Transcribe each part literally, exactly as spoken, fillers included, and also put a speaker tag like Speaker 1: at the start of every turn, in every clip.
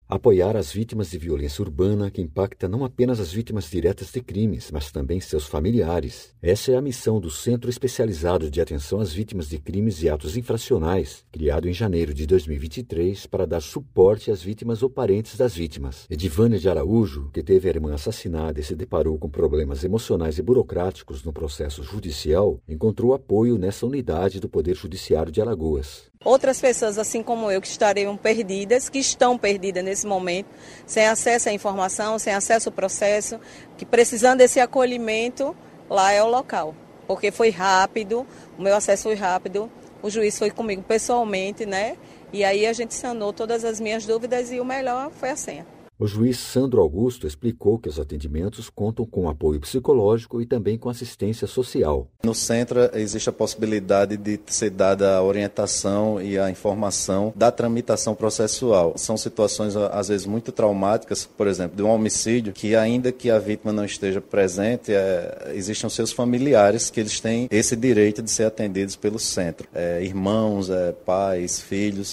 Speaker 1: Apoiar as vítimas de violência urbana que impacta não apenas as vítimas diretas de crimes, mas também seus familiares. Essa é a missão do Centro Especializado de Atenção às Vítimas de Crimes e Atos Infracionais, criado em janeiro de dois mil e vinte e três para dar suporte às vítimas ou parentes das vítimas. Edivânia de Araújo, que teve a irmã assassinada e se deparou com problemas emocionais e burocráticos no processo judicial, encontrou apoio nessa unidade do Poder Judiciário de Alagoas.
Speaker 2: Outras pessoas, assim como eu, que estariam perdidas, que estão perdidas nesse momento, sem acesso à informação, sem acesso ao processo, que precisando desse acolhimento, lá é o local. Porque foi rápido, o meu acesso foi rápido, o juiz foi comigo pessoalmente, né? E aí a gente sanou todas as minhas dúvidas e o melhor foi a senha.
Speaker 1: O juiz Sandro Augusto explicou que os atendimentos contam com apoio psicológico e também com assistência social.
Speaker 3: No centro existe a possibilidade de ser dada a orientação e a informação da tramitação processual. São situações às vezes muito traumáticas, por exemplo, de um homicídio, que ainda que a vítima não esteja presente, é, existem os seus familiares que eles têm esse direito de ser atendidos pelo centro. É, irmãos, é, pais, filhos.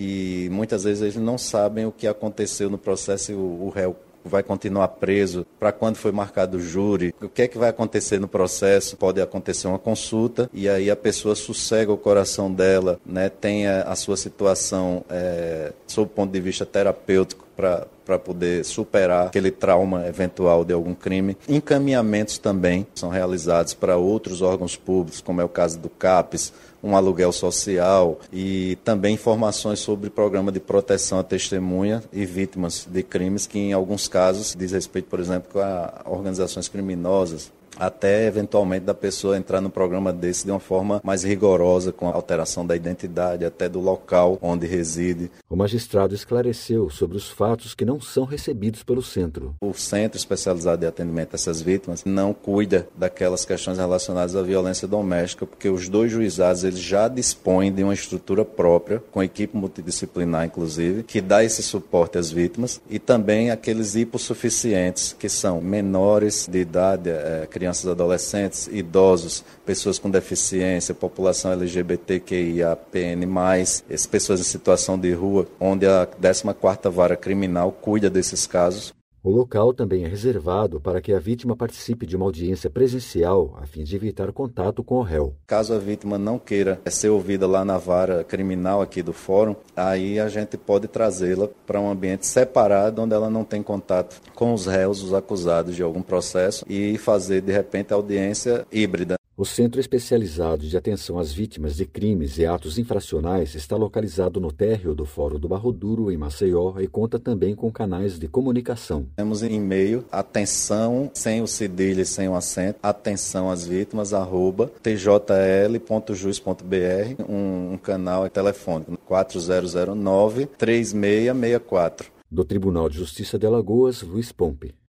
Speaker 3: E muitas vezes eles não sabem o que aconteceu no processo e o, o réu vai continuar preso, para quando foi marcado o júri, o que é que vai acontecer no processo, pode acontecer uma consulta e aí a pessoa sossega o coração dela, né, tem a, a sua situação é, sob o ponto de vista terapêutico para para poder superar aquele trauma eventual de algum crime. Encaminhamentos também são realizados para outros órgãos públicos, como é o caso do CAPES, um aluguel social e também informações sobre programa de proteção à testemunha e vítimas de crimes que, em alguns casos, diz respeito, por exemplo, a organizações criminosas, até eventualmente da pessoa entrar no programa desse de uma forma mais rigorosa, com a alteração da identidade, até do local onde reside.
Speaker 1: O magistrado esclareceu sobre os fatos que não são recebidos pelo centro.
Speaker 3: O Centro Especializado de Atendimento a essas vítimas não cuida daquelas questões relacionadas à violência doméstica, porque os dois juizados eles já dispõem de uma estrutura própria, com equipe multidisciplinar inclusive, que dá esse suporte às vítimas, e também aqueles hipossuficientes, que são menores de idade, é, crianças, adolescentes, idosos, pessoas com deficiência, população L G B T Q I A P N mais, as pessoas em situação de rua, onde a décima quarta Vara Criminal cuida desses casos.
Speaker 1: O local também é reservado para que a vítima participe de uma audiência presencial, a fim de evitar contato com o réu.
Speaker 3: Caso a vítima não queira ser ouvida lá na vara criminal aqui do fórum, aí a gente pode trazê-la para um ambiente separado, onde ela não tem contato com os réus, os acusados de algum processo, e fazer, de repente, a audiência híbrida.
Speaker 1: O Centro Especializado de Atenção às Vítimas de Crimes e Atos Infracionais está localizado no térreo do Fórum do Barro Duro, em Maceió, e conta também com canais de comunicação.
Speaker 3: Temos e-mail, atenção, sem o cedilha e sem o acento, atenção às vítimas, arroba, t j l ponto jus ponto b r, um, um canal telefônico, quatro zero zero nove, três seis seis quatro.
Speaker 1: Do Tribunal de Justiça de Alagoas, Luiz Pompe.